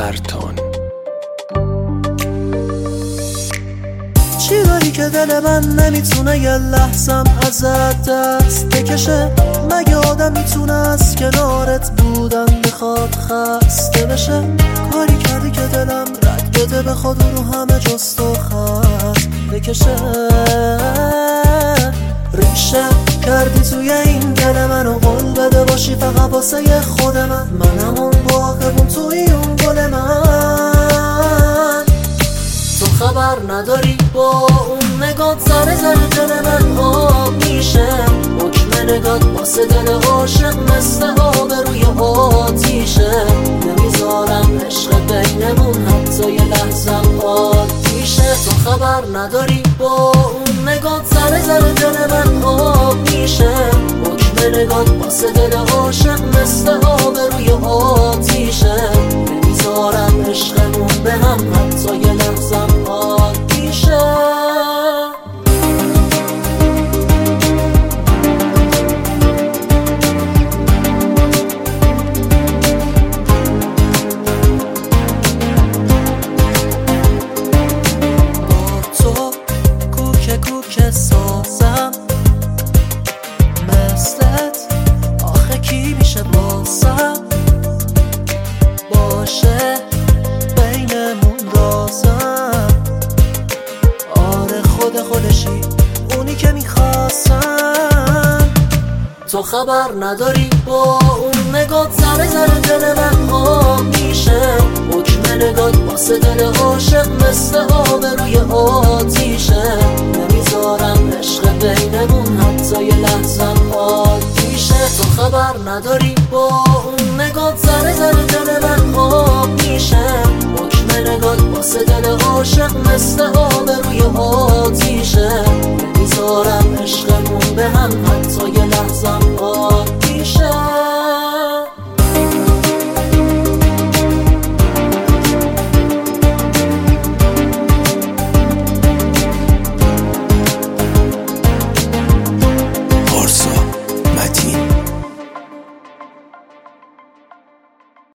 فرتون. چی داری که دل من نمیتونه یه لحظم ازت دست بکشه؟ مگه آدم میتونه از کنارت بودن بخواد خسته بشه؟ کاری کردی که دلم رد بده بخواد رو همه جست و خست بکشه. ریشه کردی توی این دل منو، قول بده باشی فقط واسه خود من همون باغبون توی اون گل من. تو خبر نداری با اون نگات سر دل من آب میشه. حکم نگات واسه دل عاشق مثل آب روی آتیشه. نمیذارم عشق بینمون حتی یه لحظم آتیشه. تو خبر نداری با اون نگات سر دل من آب میشه. حکم نگات واسه دل عاشق مثل آب روی آتیشه. نمیذارم عشقمون به هم حتی یه لحظم آتیشه. کوکه سازم مثلت، آخه کی میشه بازم باشه بینمون رازم؟ آره خودشی اونی که میخواستم. تو خبر نداری با اون نگات سر دل من آب میشه. حکم نگات واسه دل عاشق مثل آب روی آتیشه. نمیذارم عشق بینمون حتی یه لحظم آتیشه. تو خبر نداری با اون نگات سر دل من آب میشه. حکم نگات واسه دل عاشق مثل آب